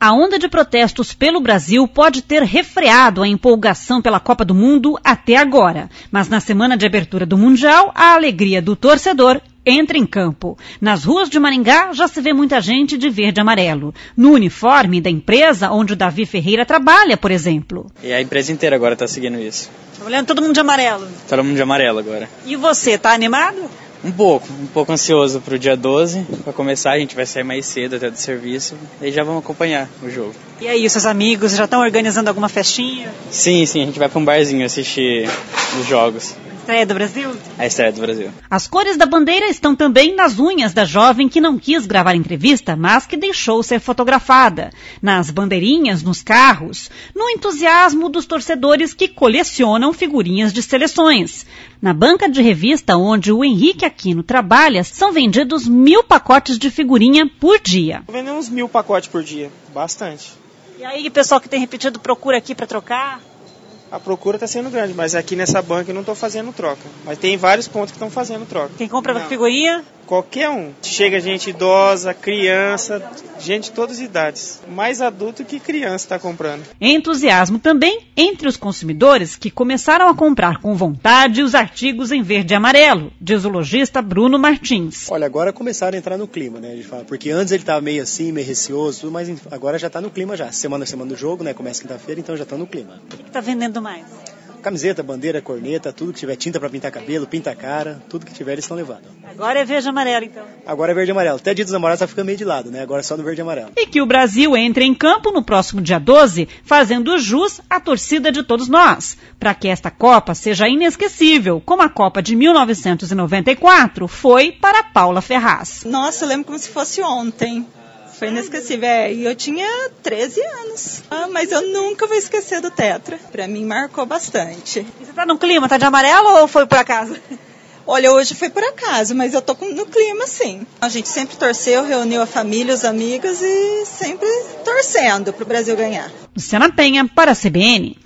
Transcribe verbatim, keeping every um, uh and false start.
A onda de protestos pelo Brasil pode ter refreado a empolgação pela Copa do Mundo até agora. Mas na semana de abertura do Mundial, a alegria do torcedor entra em campo. Nas ruas de Maringá já se vê muita gente de verde e amarelo. No uniforme da empresa onde o Davi Ferreira trabalha, por exemplo. E a empresa inteira agora está seguindo isso. Tá olhando todo mundo de amarelo? Todo mundo de amarelo agora. E você, tá animado? Um pouco, um pouco ansioso pro dia doze. Para começar, a gente vai sair mais cedo até do serviço. E já vamos acompanhar o jogo. E aí, seus amigos já estão organizando alguma festinha? Sim, sim, a gente vai para um barzinho assistir os jogos. Estreia do Brasil? A estreia do Brasil. As cores da bandeira estão também nas unhas da jovem que não quis gravar entrevista, mas que deixou ser fotografada. Nas bandeirinhas, nos carros, no entusiasmo dos torcedores que colecionam figurinhas de seleções. Na banca de revista onde o Henrique Aquino trabalha, são vendidos mil pacotes de figurinha por dia. Vendemos mil pacotes por dia, bastante. E aí, o pessoal que tem repetido procura aqui para trocar? A procura está sendo grande, mas aqui nessa banca eu não estou fazendo troca. Mas tem vários pontos que estão fazendo troca. Quem compra não. figurinha? Qualquer um. Chega gente idosa, criança, gente de todas as idades. Mais adulto que criança está comprando. Entusiasmo também entre os consumidores que começaram a comprar com vontade os artigos em verde e amarelo, diz o lojista Bruno Martins. Olha, agora começaram a entrar no clima, né? De falar, porque antes ele estava meio assim, meio receoso, mas agora já está no clima já. Semana a semana do jogo, né? Começa quinta-feira, então já está no clima. O que está vendendo mais? Camiseta, bandeira, corneta, tudo que tiver tinta para pintar cabelo, pinta a cara, tudo que tiver eles estão levando. Agora é verde e amarelo, então. Agora é verde e amarelo. Até dia dos namorados tá ficando meio de lado, né? Agora é só no verde e amarelo. E que o Brasil entre em campo no próximo dia doze, fazendo jus à torcida de todos nós, para que esta Copa seja inesquecível, como a Copa de mil novecentos e noventa e quatro foi para Paula Ferraz. Nossa, eu lembro como se fosse ontem. Foi inesquecível. É, e eu tinha treze anos. Ah, mas eu nunca vou esquecer do Tetra. Pra mim, marcou bastante. E você tá no clima? Tá de amarelo ou foi por acaso? Olha, hoje foi por acaso, mas eu tô no clima, sim. A gente sempre torceu, reuniu a família, os amigos e sempre torcendo pro Brasil ganhar. Luciana Penha, para a C B N.